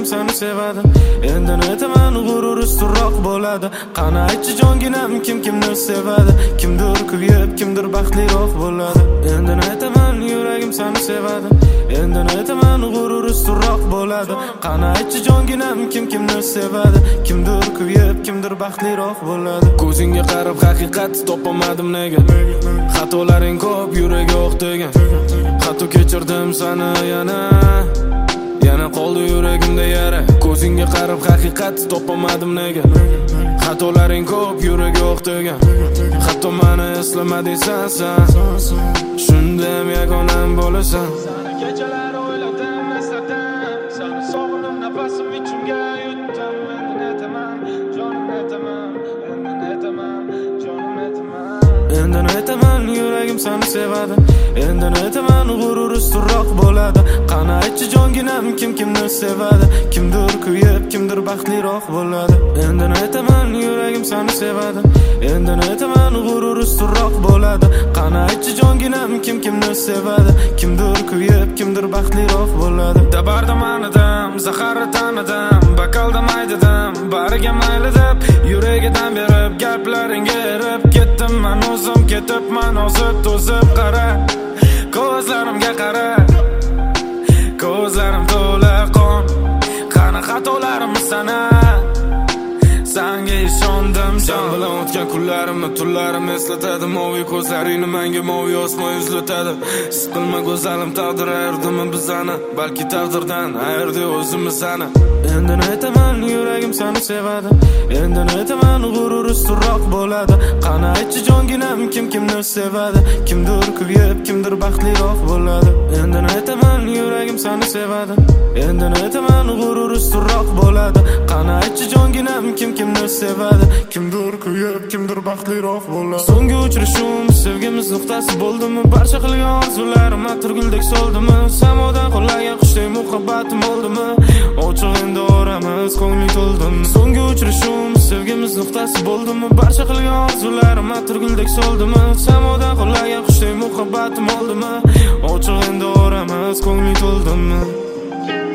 yuragim seni sevadi. Endi aytaman g'urur ustunroq bo'ladi. Qani aytchi jonginam kimni sevadi. Kimdir kuyib, kimdir baxtliroq bo'ladi. Endi aytaman yuragim seni sevadi. Endi aytaman g'urur ustunroq bo'ladi. Qani aytchi jonginam kimni sevadi. Kimdir kuyib, kimdir baxtliroq bo'ladi. Ko'zingga qarab haqiqat topamadim nega? Xatolaring ko'p, yuragi o'q degan. Xato kechirdim seni yana qoldi yuragimda yara. Ko'zingga qarab haqiqat topamadim nega? Xatolaring ko'p, yuragi o'q degan. Hatto meni eslama deysan sen. Shunda ham yagonam bo'lasan. Kechalar o'yladim, esladim. Seni sog'inib nafasim ichimga yutdim. Endi aytaman, jonim aytaman. Endi aytaman, jonim aytaman. Endi aytaman yuragim seni sevadi. Endi aytaman g'urur ustunroq bo'ladi. Qani aytchi jonginam kimni sevadi. Kimdir kuyib, kimdir baxtliroq bo'ladi. Endi aytaman yuragim seni sevadi. Endi aytaman g'urur ustunroq bo'ladi. Qani aytchi jonginam kimni sevadi. Kimdir kuyib, kimdir baxtliroq bo'ladi. Dabarda manidim, zaharni tanidim. Bakalda maydidim, bariga mayli deb yuragidan berib gaplaringga erib ketdim. Men o'zim ketibman, o'zib to'zib qara. Ko'zlarimga qara. Ko'zlarim to'la qon. Qani xatolarimni sana. Senga ishondim, sen bilan o'tgan kunlarimni, tunlarimni eslatadi. Moviy ko'zlaringni menga moviy osmon yuzlatadi. Siqilma go'zalim, taqdir ayrdimi bizani? Balki taqdirdan ayirdi o'zimiz seni. Endi aytaman yuragim seni sevadi. Endi aytaman g'urur ustunroq bo'ladi. Qani aytchi jonginam kimni sevadi. Kimdir kuyib, kimdir baxtliroq bo'ladi. Endi aytaman yuragim seni sevadi. Endi aytaman g'urur ustunroq bo'ladi. Qani aytchi jonginam kimni sevadi. Kimdir kuyib, kimdir baxtliroq bo'ladi. So'nggi uchrashuvim sevgimiz nuqtasi bo'ldimi? Barcha qilgan orzularim atirguldek soldimi? Samodan qulagan qushdek muhabbatim oldimi? Ochiq endi oramiz, ko'ngli to'ldim. So'nggi uchrashuvim sevgimiz nuqtasi bo'ldimi? Barcha qilgan orzularim atirguldek soldimi? Samodan qulagan qushdek muhabbatim oldimi? Ochiq endi oramiz, ko'ngli to'ldimi?